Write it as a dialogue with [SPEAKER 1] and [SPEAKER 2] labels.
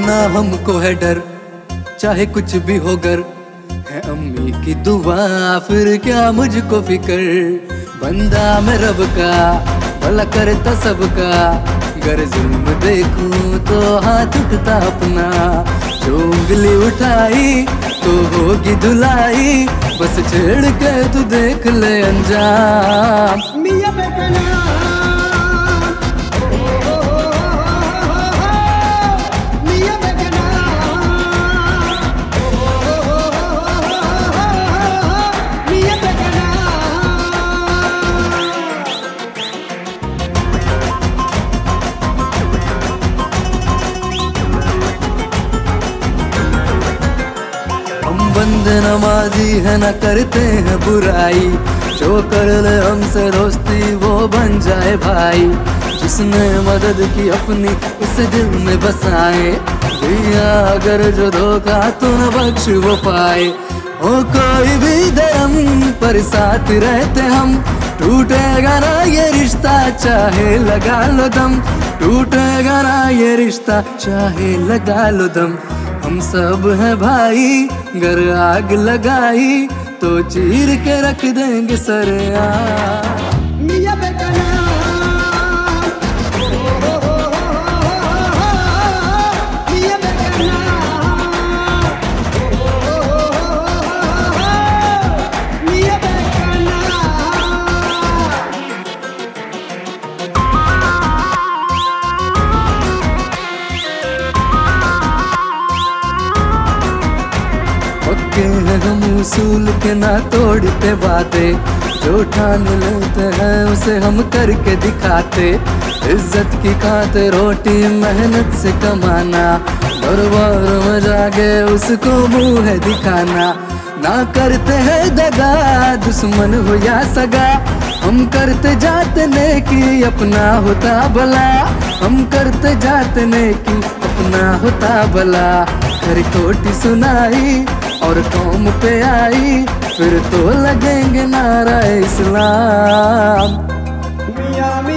[SPEAKER 1] ना हमको है डर, चाहे कुछ भी हो गर, है अम्मी की दुआ फिर क्या मुझको फिकर। बंदा मैं रब का, भला करता सबका, गर जुल्म देखूं तो हाथ उठता अपना। जो उंगली उठाई तो होगी धुलाई, बस छेड़ के तू देख ले अंजाम।
[SPEAKER 2] मियां बेगना
[SPEAKER 1] बंद नमाजी है न करते हैं बुराई, जो कर ले हमसे दोस्ती वो बन जाए भाई। जिसने मदद की अपनी उसे दिल में बसाए, दिया अगर जो धोखा तो न बख्श वो पाए। हो कोई भी धर्म पर साथ रहते हम, टूटेगा ना ये रिश्ता चाहे लगा लो दम। टूटेगा ना ये रिश्ता चाहे लगा लो दम। हम सब हैं भाई, गर आग लगाई तो चीर के रख देंगे सरेआम।
[SPEAKER 2] मियां बेगना मियां बेगना मियां बेगना।
[SPEAKER 1] पक्के हैं हम उसूल के ना तोड़ते बातें, जो ठान लेते हैं उसे हम करके दिखाते। इज्जत की खातिर रोटी मेहनत से कमाना, दरबार में जाके उसको मुंह है दिखाना। ना करते हैं दगा दुश्मन हो या सगा, हम करते जाते नेकी अपना होता भला। हम करते जाते नेकी अपना होता भला। कर कोटी सुनाई और कौम पे आई, फिर तो लगेंगे नारा इस्लाम।
[SPEAKER 2] मियां